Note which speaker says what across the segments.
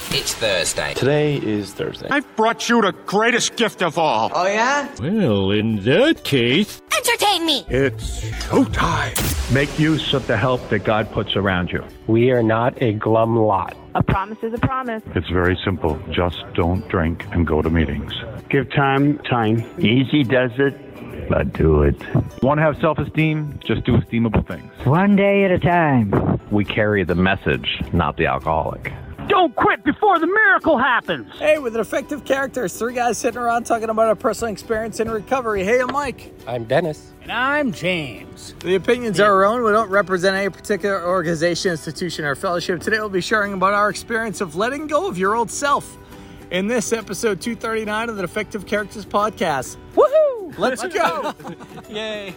Speaker 1: It's Thursday.
Speaker 2: Today is Thursday.
Speaker 3: I've brought you the greatest gift of all.
Speaker 4: Oh, yeah?
Speaker 5: Well, in that case...
Speaker 6: Entertain me!
Speaker 3: It's showtime.
Speaker 7: Make use of the help that God puts around you.
Speaker 8: We are not a glum lot.
Speaker 9: A promise is a promise.
Speaker 10: It's very simple. Just don't drink and go to meetings.
Speaker 7: Give time.
Speaker 11: Easy does it, but do it.
Speaker 10: Want to have self-esteem? Just do esteemable things.
Speaker 12: One day at a time.
Speaker 13: We carry the message, not the alcoholic.
Speaker 12: Don't quit before the miracle happens.
Speaker 14: Hey, with an effective character, it's three guys sitting around talking about our personal experience in recovery. Hey, I'm Mike.
Speaker 15: I'm Dennis.
Speaker 16: And I'm James.
Speaker 14: The opinions are our own. We don't represent any particular organization, institution, or fellowship. Today we'll be sharing about our experience of letting go of your old self in this episode 239 of the Effective Characters Podcast. Woohoo! Let's go! Yay!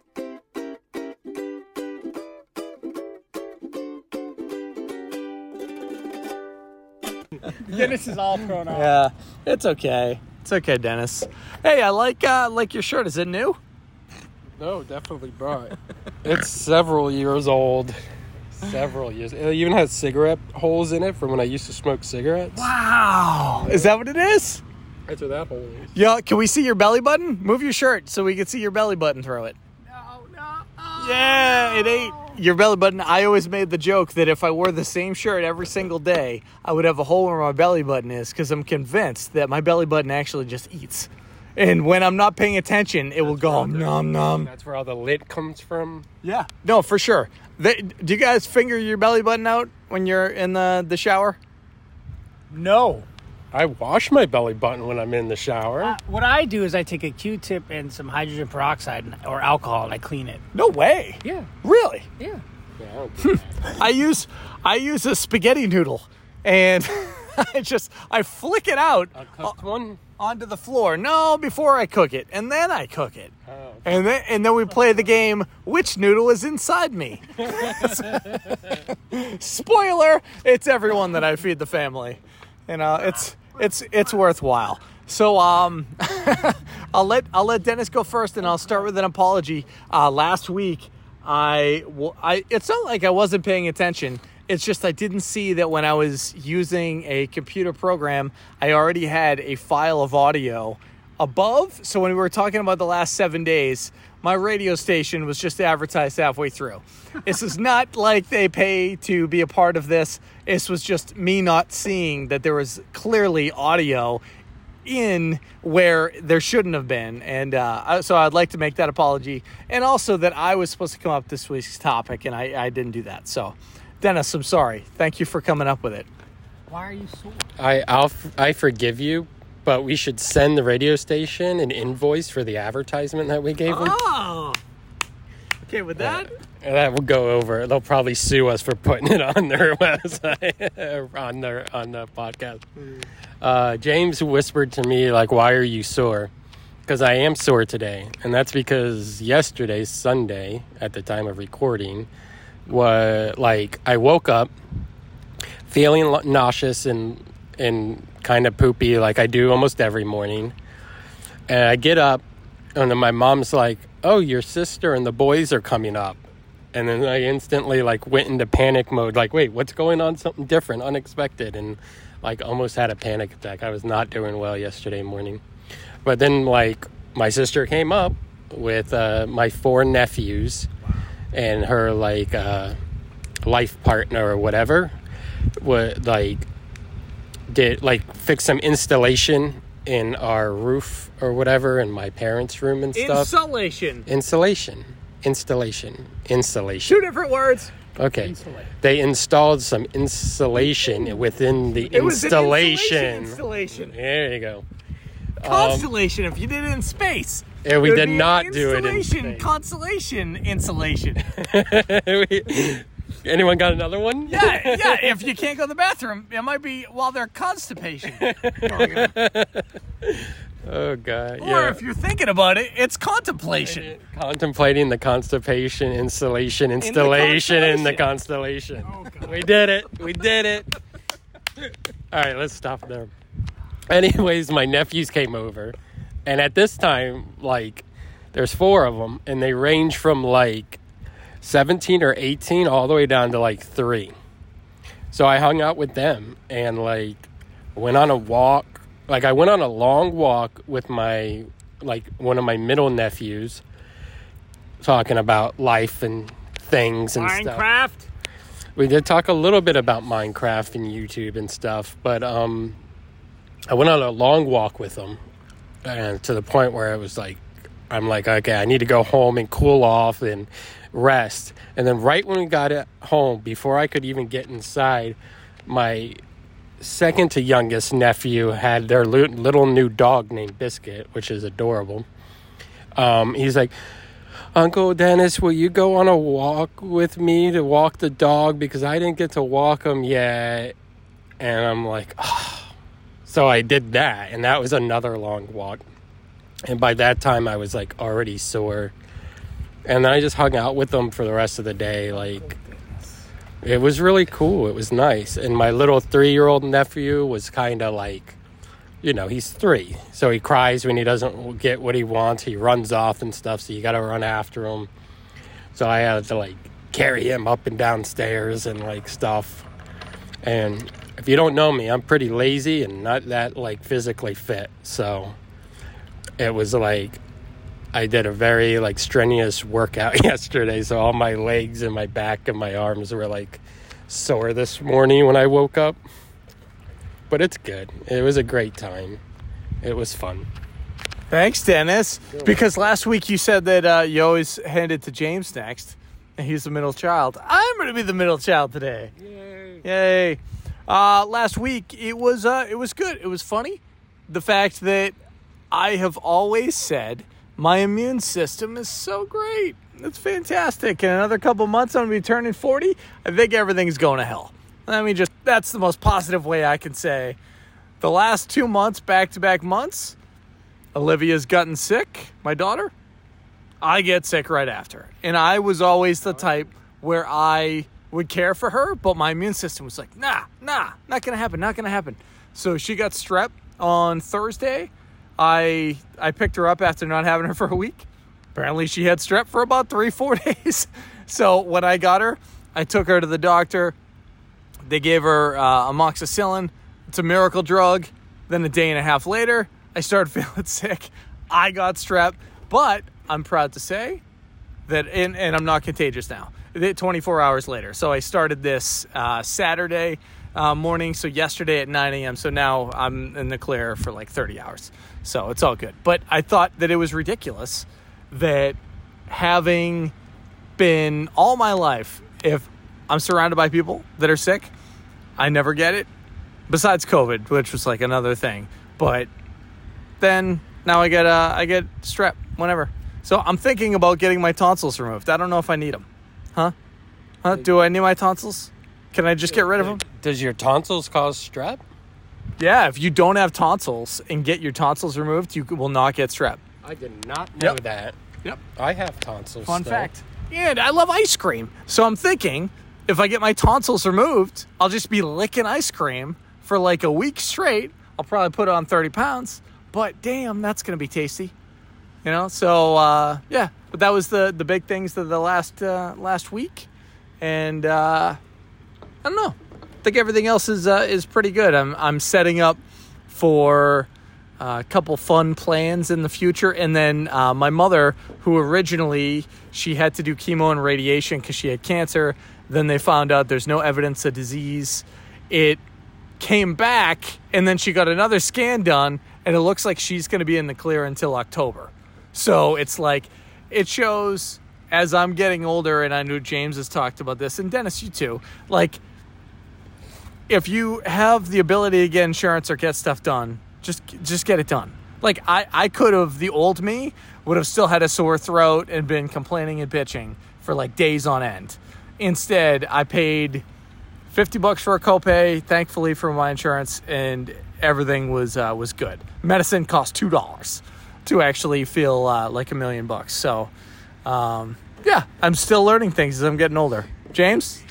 Speaker 16: Dennis is all thrown off.
Speaker 14: Yeah, it's okay. It's okay, Dennis. Hey, I like your shirt. Is it new?
Speaker 15: No, definitely brought. It's several years old. Several years. It even has cigarette holes in it from when I used to smoke cigarettes.
Speaker 14: Wow. Is that what it is?
Speaker 15: That's what that hole is.
Speaker 14: Yeah, can we see your belly button? Move your shirt so we can see your belly button through it.
Speaker 16: No. Oh.
Speaker 14: Yeah, it ain't. Your belly button, I always made the joke that if I wore the same shirt every single day, I would have a hole where my belly button is because I'm convinced that my belly button actually just eats. And when I'm not paying attention, it will go nom.
Speaker 15: That's where all the lint comes from?
Speaker 14: Yeah. No, for sure. Do you guys finger your belly button out when you're in the shower?
Speaker 16: No.
Speaker 15: I wash my belly button when I'm in the shower.
Speaker 16: What I do is I take a Q-tip and some hydrogen peroxide or alcohol and I clean it.
Speaker 14: No way.
Speaker 16: Yeah.
Speaker 14: Really?
Speaker 16: Yeah.
Speaker 14: I use a spaghetti noodle and I flick it out onto the floor. No, before I cook it, and then I cook it.
Speaker 15: Oh, okay.
Speaker 14: And then we play the game, which noodle is inside me? Spoiler, it's everyone that I feed the family. You know, it's worthwhile. So I'll let Dennis go first, and I'll start with an apology. Last week, it's not like I wasn't paying attention. It's just I didn't see that when I was using a computer program, I already had a file of audio above. So when we were talking about the last 7 days, my radio station was just advertised halfway through. This is not like they pay to be a part of this. This was just me not seeing that there was clearly audio in where there shouldn't have been. And so I'd like to make that apology. And also that I was supposed to come up with this week's topic, and I didn't do that. So, Dennis, I'm sorry. Thank you for coming up with it.
Speaker 16: Why are you sore?
Speaker 15: I forgive you, but we should send the radio station an invoice for the advertisement that we gave them.
Speaker 14: Oh! Okay, with that?
Speaker 15: That will go over. They'll probably sue us for putting it on their website, on the podcast. James whispered to me, like, why are you sore? Because I am sore today. And that's because yesterday, Sunday, at the time of recording, I woke up feeling nauseous and kind of poopy like I do almost every morning. And I get up, and then my mom's like, oh, your sister and the boys are coming up. And then I instantly went into panic mode, wait, what's going on? Something different, unexpected, and almost had a panic attack. I was not doing well yesterday morning. But then my sister came up with my 4 nephews and her life partner or whatever would fix some installation in our roof or whatever in my parents' room and stuff. Installation.
Speaker 14: 2 different words.
Speaker 15: Okay. Insulate. They installed some insulation within the installation.
Speaker 14: Installation.
Speaker 15: There you go.
Speaker 14: Constellation if you did it in space.
Speaker 15: Yeah, we did not do it in space.
Speaker 14: Constellation insulation.
Speaker 15: Anyone got another one?
Speaker 14: Yeah. If you can't go to the bathroom, it might be while they're constipation.
Speaker 15: Oh, God.
Speaker 14: Or if you're thinking about it, it's contemplation.
Speaker 15: Contemplating the constipation, installation in the constellation.
Speaker 14: Oh, God.
Speaker 15: We did it. All right, let's stop there. Anyways, my nephews came over. And at this time, there's 4 of them. And they range from 17 or 18 all the way down to 3. So I hung out with them and like went on a walk. Like I went on a long walk with my one of my middle nephews, talking about life and things and
Speaker 16: Minecraft.
Speaker 15: stuff. We did talk a little bit about Minecraft and YouTube and stuff, but I went on a long walk with them, and to the point where it was like, I'm like, okay, I need to go home and cool off and rest. And then right when we got at home, before I could even get inside, my second to youngest nephew had their little new dog named Biscuit, which is adorable. He's like, Uncle Dennis, will you go on a walk with me to walk the dog? Because I didn't get to walk him yet. And I'm like, oh. So I did that, and that was another long walk. And by that time, I was like already sore. And then I just hung out with them for the rest of the day. Like, it was really cool. It was nice. And my little 3-year-old nephew was kind of like, you know, he's 3. So he cries when he doesn't get what he wants. He runs off and stuff. So you got to run after him. So I had to like carry him up and down stairs and like stuff. And if you don't know me, I'm pretty lazy and not that like physically fit. So it was like I did a very like strenuous workout yesterday. So all my legs and my back and my arms were like sore this morning when I woke up. But it's good. It was a great time. It was fun.
Speaker 14: Thanks, Dennis. Because last week you said that you always hand it to James next. And he's the middle child. I'm going to be the middle child today. Yay. Last week, it was good. It was funny. The fact that I have always said my immune system is so great. It's fantastic. In another couple months, I'm going to be turning 40. I think everything's going to hell. I mean, that's the most positive way I can say. The last 2 months, back-to-back months, Olivia's gotten sick, my daughter. I get sick right after. And I was always the type where I would care for her, but my immune system was like, nah, not going to happen. So she got strep on Thursday. I picked her up after not having her for a week. Apparently she had strep for about 3-4 days. So when I got her, I took her to the doctor. They gave her amoxicillin. It's a miracle drug. Then a day and a half later, I started feeling sick. I got strep, but I'm proud to say that, and I'm not contagious now, 24 hours later. So I started this Saturday morning, so yesterday at 9 a.m. So now I'm in the clear for like 30 hours. So it's all good. But I thought that it was ridiculous that having been all my life, if I'm surrounded by people that are sick, I never get it. Besides COVID, which was like another thing. But then now I get strep whenever. So I'm thinking about getting my tonsils removed. I don't know if I need them. Huh? Do I need my tonsils? Can I just get rid of them?
Speaker 15: Does your tonsils cause strep?
Speaker 14: Yeah, if you don't have tonsils and get your tonsils removed, you will not get strep.
Speaker 15: I did not know that.
Speaker 14: Yep.
Speaker 15: I have tonsils.
Speaker 14: Fun fact. And I love ice cream. So I'm thinking, if I get my tonsils removed, I'll just be licking ice cream for like a week straight. I'll probably put on 30 pounds. But damn, that's going to be tasty. You know, so yeah. But that was the big things of the last week. And I don't know. I think everything else is pretty good. I'm setting up for a couple fun plans in the future. And then my mother, who originally she had to do chemo and radiation because she had cancer. Then they found out there's no evidence of disease. It came back, and then she got another scan done, and it looks like she's going to be in the clear until October. So it's like, it shows as I'm getting older, and I know James has talked about this, and Dennis, you too, like, if you have the ability to get insurance or get stuff done, just get it done. Like, I could have, the old me would have still had a sore throat and been complaining and bitching for like days on end. Instead, I paid $50 for a copay, thankfully, for my insurance, and everything was good. Medicine cost $2 to actually feel like $1 million. So, yeah, I'm still learning things as I'm getting older. James?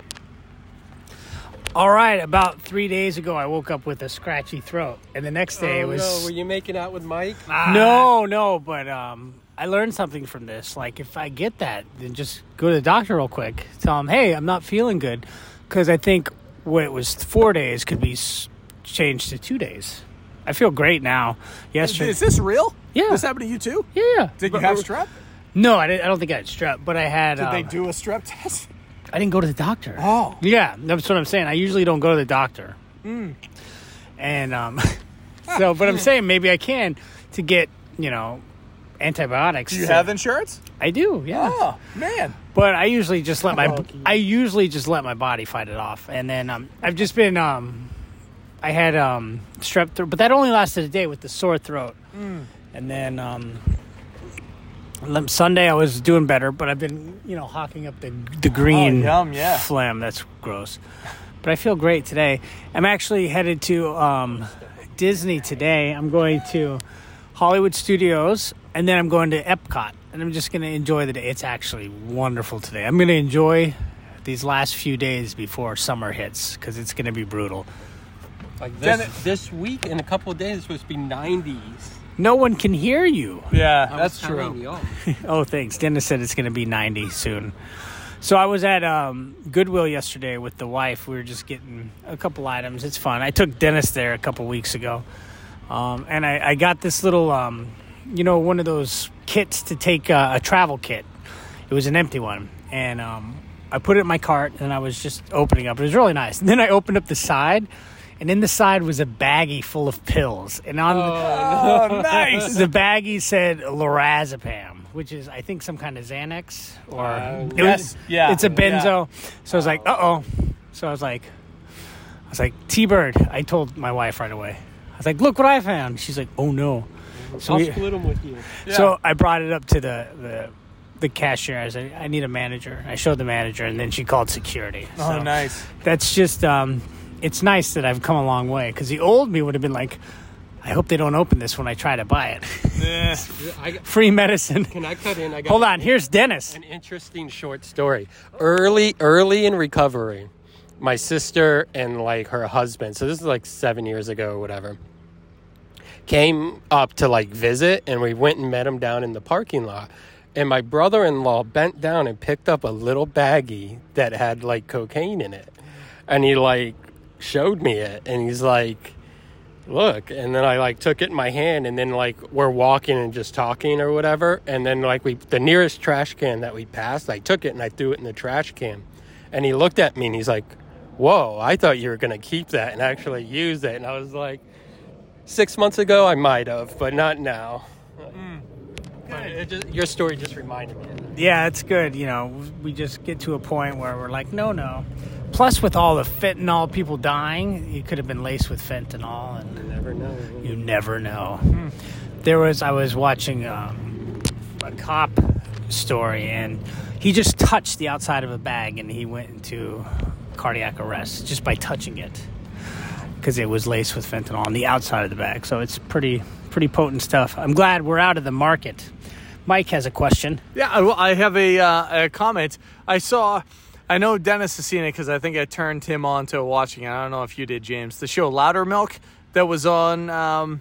Speaker 16: All right, about 3 days ago, I woke up with a scratchy throat, and the next day it was...
Speaker 15: No, were you making out with Mike?
Speaker 16: No, but I learned something from this. Like, if I get that, then just go to the doctor real quick. Tell him, hey, I'm not feeling good. Because I think what it was 4 days could be changed to 2 days. I feel great now. Yesterday,
Speaker 14: Is this real?
Speaker 16: Yeah.
Speaker 14: This happened to you too?
Speaker 16: yeah.
Speaker 14: Did you have strep?
Speaker 16: No, I don't think I had strep, but I had.
Speaker 14: Did they do a strep test?
Speaker 16: I didn't go to the doctor.
Speaker 14: Oh.
Speaker 16: Yeah, that's what I'm saying. I usually don't go to the doctor. And so, but I'm saying maybe I can to get, antibiotics.
Speaker 14: Do you have insurance?
Speaker 16: I do, yeah.
Speaker 14: Oh, man.
Speaker 16: But I usually just let my body fight it off. And then I've just been I had strep throat, but that only lasted a day with the sore throat. And then Sunday I was doing better, but I've been, hawking up the green phlegm. That's gross. But I feel great today. I'm actually headed to Disney today. I'm going to Hollywood Studios, and then I'm going to Epcot. And I'm just going to enjoy the day. It's actually wonderful today. I'm going to enjoy these last few days before summer hits because it's going to be brutal.
Speaker 15: Like this week, in a couple of days, it's supposed to be 90s.
Speaker 16: No one can hear you.
Speaker 14: Yeah, that's true.
Speaker 16: Oh, thanks. Dennis said it's going to be 90 soon. So I was at Goodwill yesterday with the wife. We were just getting a couple items. It's fun. I took Dennis there a couple weeks ago. And I got this little, one of those kits to take a travel kit. It was an empty one. And I put it in my cart, and I was just opening up. It was really nice. And then I opened up the side, and in the side was a baggie full of pills. And on
Speaker 14: nice.
Speaker 16: The baggie said lorazepam, which is, I think, some kind of Xanax. Or it's a benzo. Yeah. So I was like, uh-oh. So I was like, T-Bird. I told my wife right away. I was like, look what I found. She's like, oh, no. So
Speaker 15: I'll split them with you.
Speaker 16: Yeah. So I brought it up to the cashier. I said, I need a manager. I showed the manager, and then she called security.
Speaker 14: Oh, nice.
Speaker 16: That's just, it's nice that I've come a long way, because the old me would have been like, I hope they don't open this when I try to buy it. Free medicine.
Speaker 15: Can I cut in?
Speaker 16: Hold on. Here's Dennis.
Speaker 15: An interesting short story. Early in recovery, my sister and her husband, so this is 7 years ago or whatever, came up to visit, and we went and met him down in the parking lot. And my brother-in-law bent down and picked up a little baggie that had cocaine in it. And he showed me it, and he's like, look. And then I took it in my hand, and then we're walking and just talking or whatever. And then the nearest trash can that we passed, I took it and I threw it in the trash can. And he looked at me and he's like, whoa, I thought you were going to keep that and actually use it. And I was like, 6 months ago I might have, but not now. Your story just reminded me of that.
Speaker 16: Yeah, it's good. We just get to a point where we're like, no. Plus, with all the fentanyl people dying, it could have been laced with fentanyl. And you never know. I was watching a cop story, and he just touched the outside of a bag, and he went into cardiac arrest just by touching it, because it was laced with fentanyl on the outside of the bag. So it's pretty potent stuff. I'm glad we're out of the market. Mike has a question.
Speaker 14: Yeah, I have a comment. I know Dennis has seen it because I think I turned him on to watching it. I don't know if you did, James. The show Loudermilk that was on.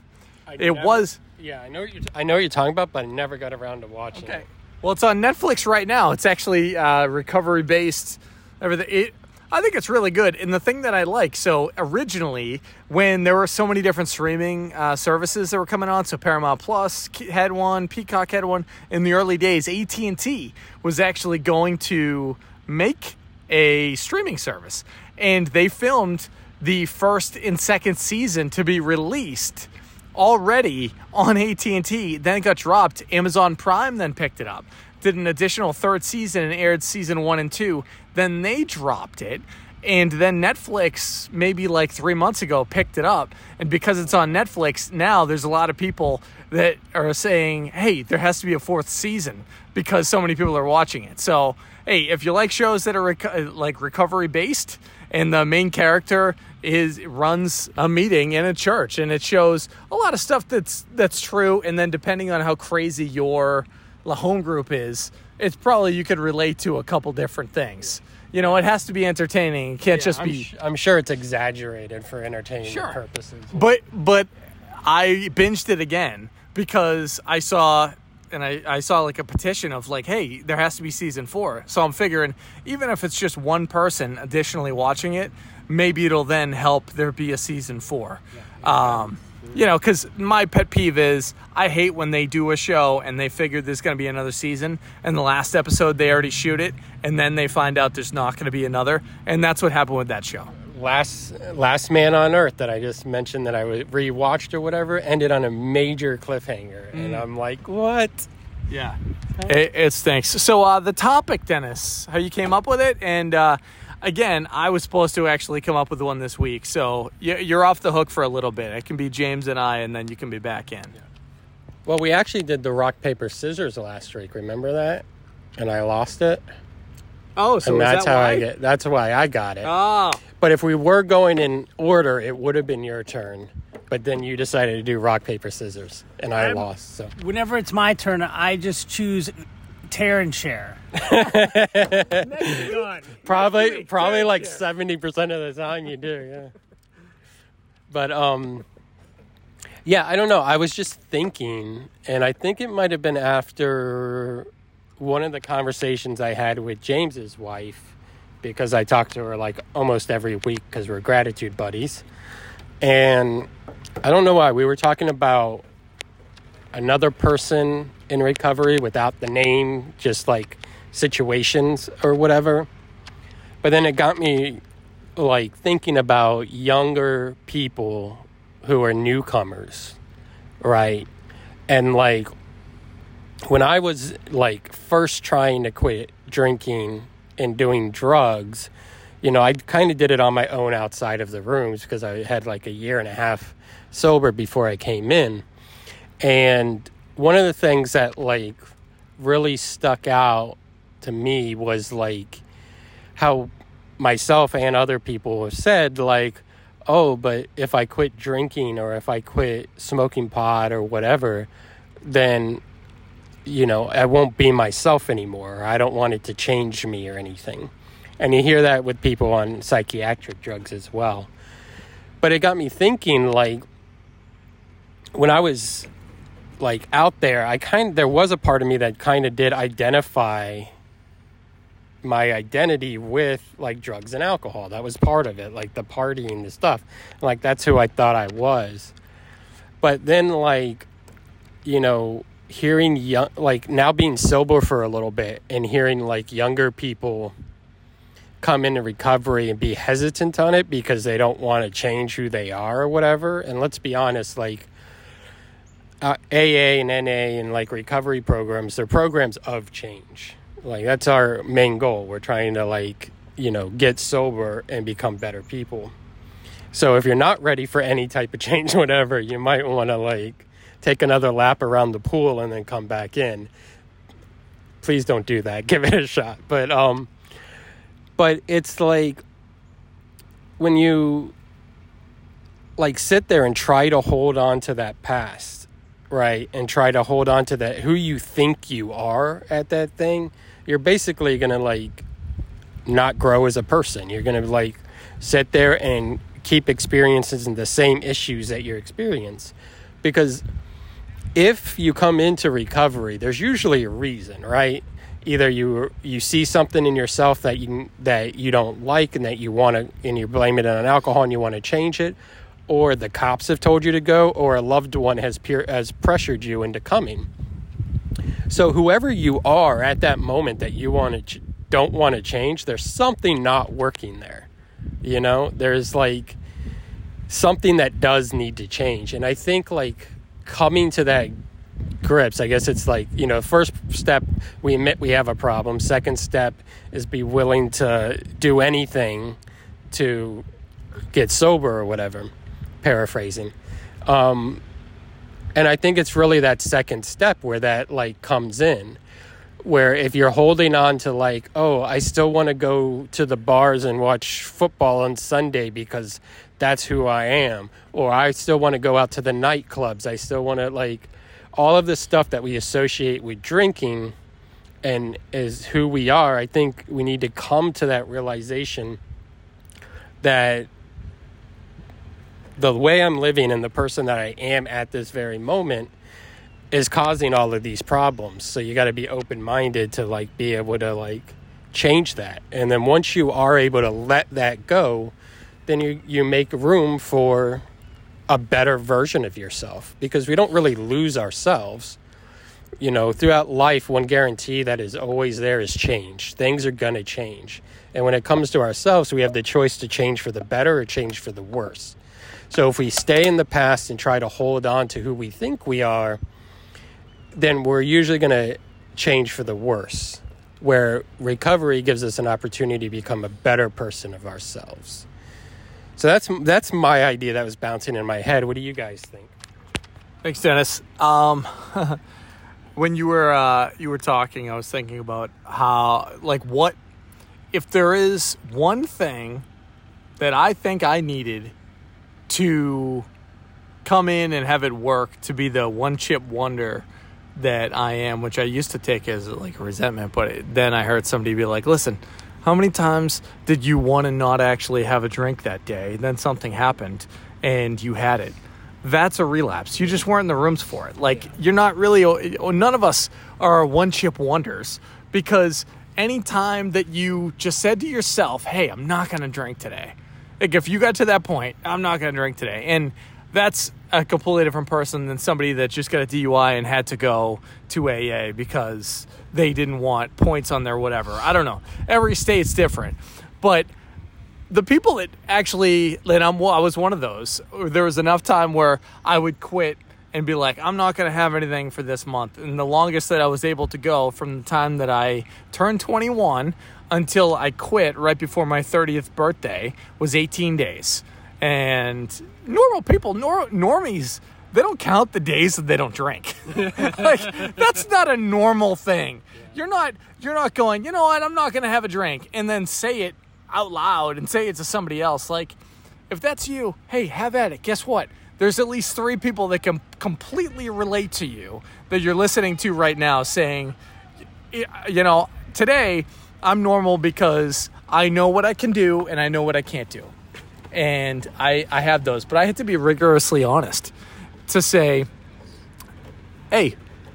Speaker 15: Yeah, I know what you're talking about, but I never got around to watching it.
Speaker 14: Well, it's on Netflix right now. It's actually recovery based. Everything. I think it's really good. And the thing that I like, so originally when there were so many different streaming services that were coming on, so Paramount Plus had one, Peacock had one. In the early days, AT&T was actually going to make a streaming service, and they filmed the first and second season to be released already on AT&T. Then it got dropped. Amazon Prime then picked it up, did an additional third season, and aired season 1 and 2. Then they dropped it, and then Netflix maybe 3 months ago picked it up. And because it's on Netflix now, there's a lot of people that are saying, hey, there has to be a fourth season because so many people are watching it. So hey, if you like shows that are recovery based, and the main character runs a meeting in a church, and it shows a lot of stuff that's true, and then depending on how crazy your home group is, it's probably you could relate to a couple different things. It has to be entertaining. It can't just be.
Speaker 15: I'm sure it's exaggerated for entertainment purposes.
Speaker 14: But I binged it again because I saw. And I saw a petition of hey, there has to be season 4. So I'm figuring even if it's just one person additionally watching it, maybe it'll then help there be a season 4. Because my pet peeve is I hate when they do a show and they figure there's going to be another season, and the last episode they already shoot it, and then they find out there's not going to be another, and that's what happened with that show.
Speaker 15: Last Man on Earth that I just mentioned that I rewatched or whatever ended on a major cliffhanger, and I'm like, what?
Speaker 14: Yeah, it stinks. So the topic, Dennis, how you came up with it, and again, I was supposed to actually come up with one this week, so you're off the hook for a little bit. It can be James and I, and then you can be back in. Yeah.
Speaker 15: Well, we actually did the rock, paper, scissors last week. Remember that? And I lost it.
Speaker 14: Oh, so
Speaker 15: and
Speaker 14: that's why?
Speaker 15: That's why I got it.
Speaker 14: Oh.
Speaker 15: But if we were going in order, it would have been your turn. But then you decided to do rock, paper, scissors, and I lost. So
Speaker 16: whenever it's my turn, I just choose tear and share.
Speaker 15: Probably like 70% of the time you do, yeah. But yeah, I don't know. I was just thinking, and I think it might have been after one of the conversations I had with James's wife, because I talk to her like almost every week because we're gratitude buddies. And I don't know why. We were talking about another person in recovery without the name, just like situations or whatever. But then it got me like thinking about younger people who are newcomers, right? And like when I was like first trying to quit drinking and doing drugs, you know, I kind of did it on my own outside of the rooms because I had like a year and a half sober before I came in. And one of the things that like really stuck out to me was like how myself and other people have said like, oh, but if I quit drinking or if I quit smoking pot or whatever, then, you know, I won't be myself anymore. I don't want it to change me or anything. And you hear that with people on psychiatric drugs as well. But it got me thinking, like, when I was like out there, there was a part of me that kind of did identify my identity with like drugs and alcohol. That was part of it, like the partying, the stuff. Like that's who I thought I was. But then like, you know, hearing young, like now being sober for a little bit and hearing like younger people come into recovery and be hesitant on it because they don't want to change who they are or whatever. And let's be honest, like AA and NA and like recovery programs, they're programs of change. Like that's our main goal. We're trying to like, you know, get sober and become better people. So if you're not ready for any type of change, whatever, you might want to like take another lap around the pool and then come back in. Please don't do that. Give it a shot. But it's like when you like sit there and try to hold on to that past, right? And try to hold on to that, who you think you are at that thing, you're basically going to like not grow as a person. You're going to like sit there and keep experiencing the same issues that you experience. Because if you come into recovery, there's usually a reason, right? Either you see something in yourself that you don't like and that you want to, and you blame it on alcohol and you want to change it, or the cops have told you to go, or a loved one has pressured you into coming. So whoever you are at that moment that you don't want to change, there's something not working there. You know, there's like something that does need to change. And I think like coming to that grips, I guess it's like, you know, first step, we admit we have a problem. Second step is be willing to do anything to get sober or whatever, paraphrasing. And I think it's really that second step where that like comes in, where if you're holding on to like, oh, I still want to go to the bars and watch football on Sunday because that's who I am, or I still want to go out to the nightclubs, I still want to like, all of the stuff that we associate with drinking and is who we are. I think we need to come to that realization that the way I'm living and the person that I am at this very moment is causing all of these problems. So you got to be open-minded to like be able to like change that. And then once you are able to let that go, then you make room for a better version of yourself, because we don't really lose ourselves. You know, throughout life, one guarantee that is always there is change. Things are going to change. And when it comes to ourselves, we have the choice to change for the better or change for the worse. So if we stay in the past and try to hold on to who we think we are, then we're usually going to change for the worse, where recovery gives us an opportunity to become a better person of ourselves. So that's my idea that was bouncing in my head. What do you guys think?
Speaker 14: Thanks, Dennis. When you were talking, I was thinking about how, like, what if there is one thing that I think I needed to come in and have it work to be the one-chip wonder that I am, which I used to take as like resentment, but then I heard somebody be like, listen, how many times did you want to not actually have a drink that day? Then something happened and you had it. That's a relapse. You just weren't in the rooms for it. Like, you're not really, none of us are one-chip wonders, because any time that you just said to yourself, hey, I'm not going to drink today. Like, if you got to that point, I'm not going to drink today. And that's a completely different person than somebody that just got a DUI and had to go to AA because they didn't want points on their whatever. I don't know. Every state's different. But the people that actually, and I was one of those, there was enough time where I would quit and be like, I'm not going to have anything for this month. And the longest that I was able to go from the time that I turned 21 until I quit right before my 30th birthday was 18 days. And normal people, normies, they don't count the days that they don't drink. Like, that's not a normal thing. You're not going, you know what, I'm not going to have a drink, and then say it out loud and say it to somebody else. Like, if that's you, hey, have at it. Guess what? There's at least 3 people that can completely relate to you that you're listening to right now saying, you know, today I'm normal because I know what I can do and I know what I can't do. And I have those, but I had to be rigorously honest to say, hey,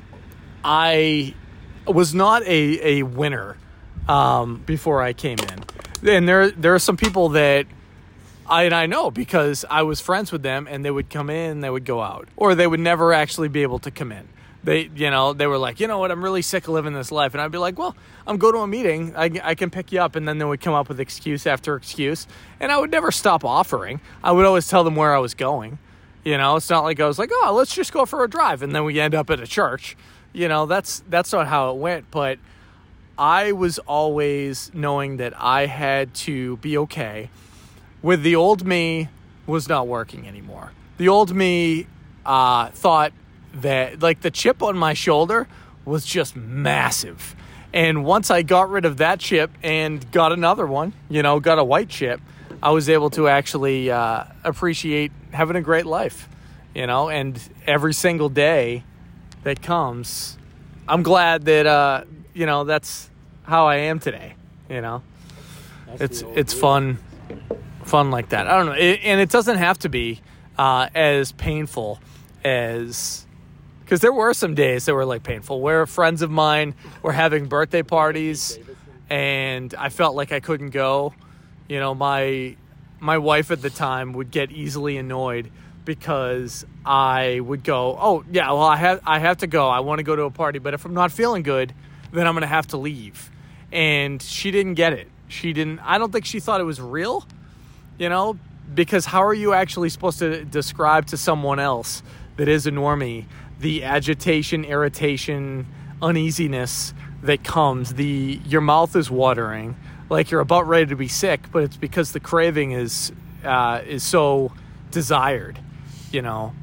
Speaker 14: I was not a winner before I came in. And there are some people that I know because I was friends with them, and they would come in, they would go out, or they would never actually be able to come in. They were like, you know what, I'm really sick of living this life. And I'd be like, well, I'm going to a meeting. I can pick you up. And then they would come up with excuse after excuse. And I would never stop offering. I would always tell them where I was going. You know, it's not like I was like, oh, let's just go for a drive. And then we end up at a church. You know, that's not how it went. But I was always knowing that I had to be okay with the old me was not working anymore. The old me thought that, like, the chip on my shoulder was just massive. And once I got rid of that chip and got another one, you know, got a white chip, I was able to actually appreciate having a great life, you know. And every single day that comes, I'm glad that, you know, that's how I am today, you know. It's fun like that. I don't know. And it doesn't have to be as painful as... Because there were some days that were, like, painful, where friends of mine were having birthday parties and I felt like I couldn't go. You know, my wife at the time would get easily annoyed because I would go, oh, yeah, well, I have to go. I want to go to a party, but if I'm not feeling good, then I'm going to have to leave. And she didn't get it. I don't think she thought it was real, you know, because how are you actually supposed to describe to someone else that is a normie the agitation, irritation, uneasiness that comes? Your mouth is watering, like you're about ready to be sick, but it's because the craving is so desired, you know.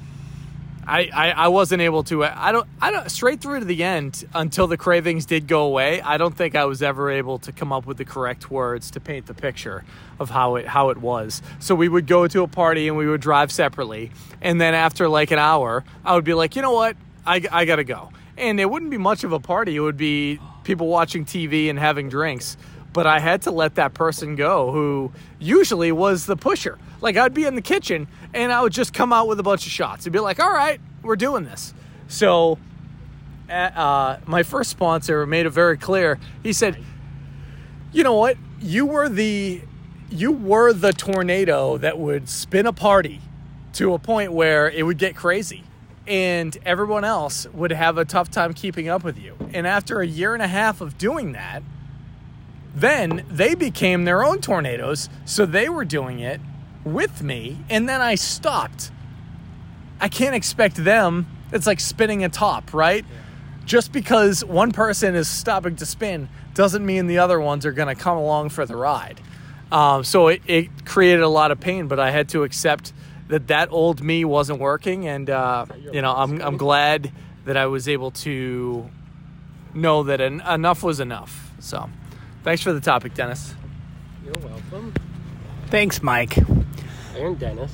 Speaker 14: I wasn't able to. I don't straight through to the end until the cravings did go away. I don't think I was ever able to come up with the correct words to paint the picture of how it was. So we would go to a party and we would drive separately, and then after like an hour, I would be like, you know what, I gotta go. And it wouldn't be much of a party. It would be people watching TV and having drinks. But I had to let that person go who usually was the pusher. Like, I'd be in the kitchen and I would just come out with a bunch of shots and be like, all right, we're doing this. So my first sponsor made it very clear. He said, you know what? You were the you were the tornado that would spin a party to a point where it would get crazy and everyone else would have a tough time keeping up with you. And after a year and a half of doing that, then they became their own tornadoes. So they were doing it with me. And then I stopped. I can't expect them. It's like spinning a top, right? Yeah. Just because one person is stopping to spin doesn't mean the other ones are going to come along for the ride. So it created a lot of pain, but I had to accept that old me wasn't working. And, I'm glad that I was able to know that enough was enough. So thanks for the topic, Dennis.
Speaker 15: You're welcome.
Speaker 16: Thanks, Mike.
Speaker 15: And Dennis.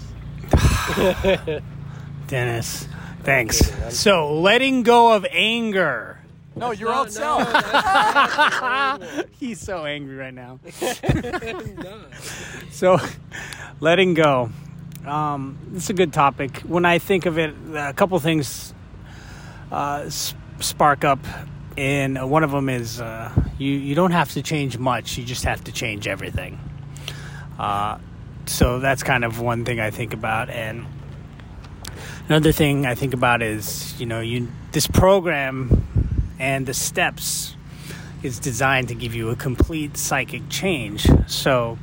Speaker 16: Dennis, thanks. So, letting go of anger.
Speaker 14: No, your own self.
Speaker 16: He's so angry right now. So, letting go. It's a good topic. When I think of it, a couple things spark up. And one of them is you don't have to change much. You just have to change everything. So that's kind of one thing I think about. And another thing I think about is, this program and the steps is designed to give you a complete psychic change. So,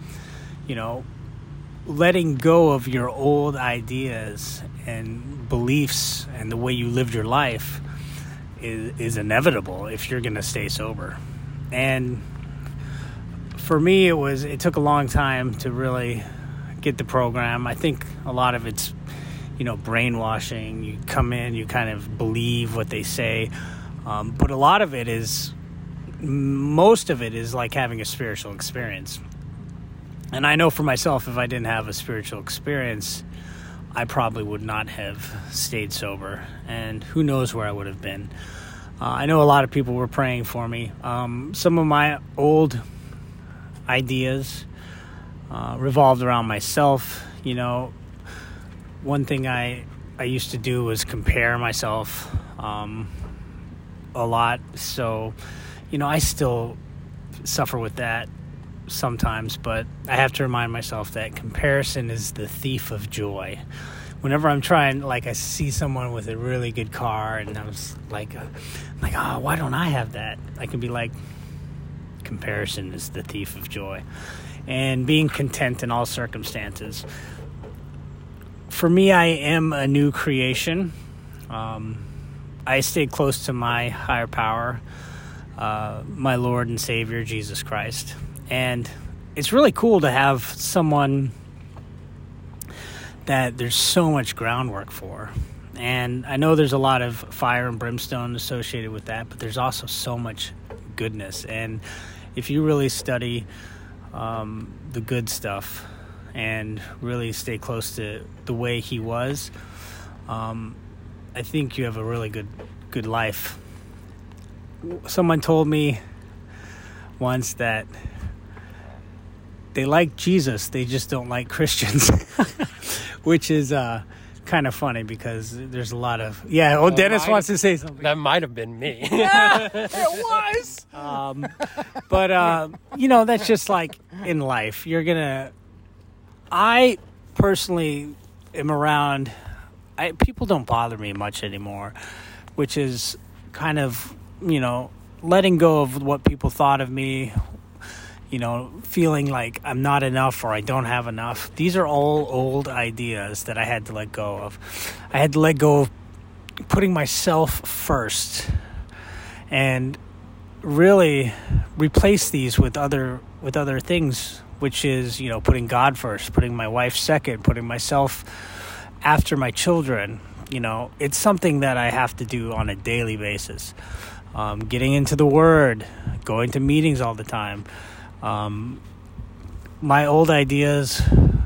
Speaker 16: letting go of your old ideas and beliefs and the way you lived your life is inevitable if you're going to stay sober. And for me, it took a long time to really get the program. I think a lot of it's, brainwashing. You come in, you kind of believe what they say. But most of it is like having a spiritual experience. And I know for myself, if I didn't have a spiritual experience, I probably would not have stayed sober. And who knows where I would have been. I know a lot of people were praying for me. Some of my old ideas revolved around myself. One thing I used to do was compare myself a lot. So, I still suffer with that sometimes, but I have to remind myself that comparison is the thief of joy. Whenever I'm trying, I see someone with a really good car, and I was like, why don't I have that? I can be like, comparison is the thief of joy. And being content in all circumstances. For me, I am a new creation. I stay close to my higher power, my Lord and Savior, Jesus Christ. And it's really cool to have someone that there's so much groundwork for. And I know there's a lot of fire and brimstone associated with that, but there's also so much goodness. And if you really study the good stuff and really stay close to the way he was, I think you have a really good life. Someone told me once that they like Jesus, they just don't like Christians, which is kind of funny because there's a lot of... Yeah, Dennis wants to say something.
Speaker 15: That might have been me.
Speaker 14: Yeah, it was!
Speaker 16: But that's just like in life. You're going to... I personally am around... people don't bother me much anymore, which is kind of, letting go of what people thought of me, feeling like I'm not enough or I don't have enough. These are all old ideas that I had to let go of. I had to let go of putting myself first and really replace these with other things, which is, putting God first, putting my wife second, putting myself after my children. It's something that I have to do on a daily basis. Getting into the Word, going to meetings all the time. My old ideas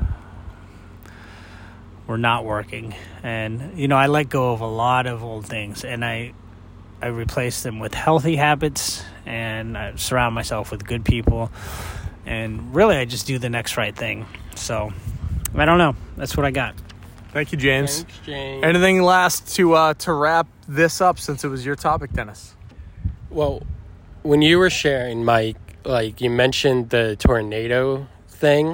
Speaker 16: were not working. And, I let go of a lot of old things. And I replaced them with healthy habits. And I surround myself with good people. And really, I just do the next right thing. So, I don't know. That's what I got.
Speaker 14: Thank you, James.
Speaker 15: Thanks, James.
Speaker 14: Anything last to wrap this up since it was your topic, Dennis?
Speaker 15: Well, when you were sharing, Mike, you mentioned the tornado thing,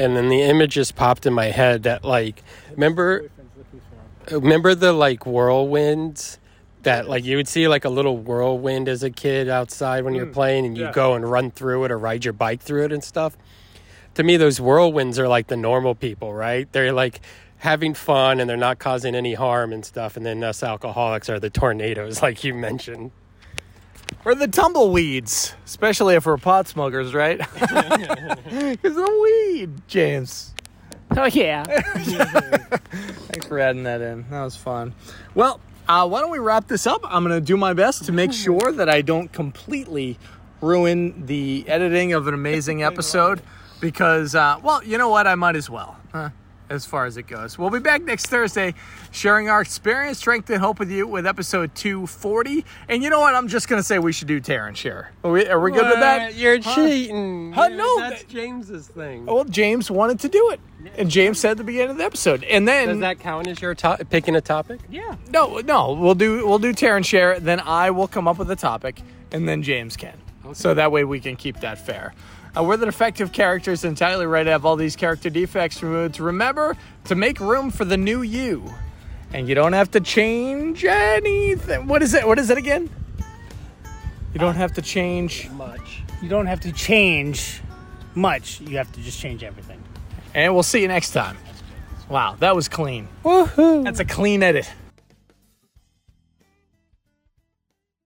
Speaker 15: and then the image just popped in my head that, like, remember the, like, whirlwinds that, like, you would see, like, a little whirlwind as a kid outside when you're playing, and you go and run through it or ride your bike through it and stuff. To me, those whirlwinds are like the normal people, right? They're, like, having fun, and they're not causing any harm and stuff, and then us alcoholics are the tornadoes, like you mentioned.
Speaker 14: Or the tumbleweeds, especially if we're pot smokers, right? Because the weed, James.
Speaker 16: Oh, yeah.
Speaker 14: Thanks for adding that in. That was fun. Well, why don't we wrap this up? I'm going to do my best to make sure that I don't completely ruin the editing of an amazing episode because, well, you know what? I might as well. As far as it goes. We'll be back next Thursday sharing our experience, strength, and hope with you with episode 240. And you know what? I'm just going to say we should do tear and share. Are we good with that?
Speaker 15: You're cheating.
Speaker 14: No.
Speaker 15: That's James's thing.
Speaker 14: Well, James wanted to do it. And James said at the beginning of the episode. And then...
Speaker 15: Does that count as your picking a topic?
Speaker 14: Yeah. No. We'll do tear and share. Then I will come up with a topic. And then James can. Okay. So that way we can keep that fair. We're the defective characters, entirely right to have all these character defects removed. Remember to make room for the new you. And you don't have to change anything. What is it? What is it again? You don't have to change
Speaker 16: much. You don't have to change much. You have to just change everything.
Speaker 14: And we'll see you next time. Wow, that was clean.
Speaker 16: Woohoo!
Speaker 14: That's a clean edit.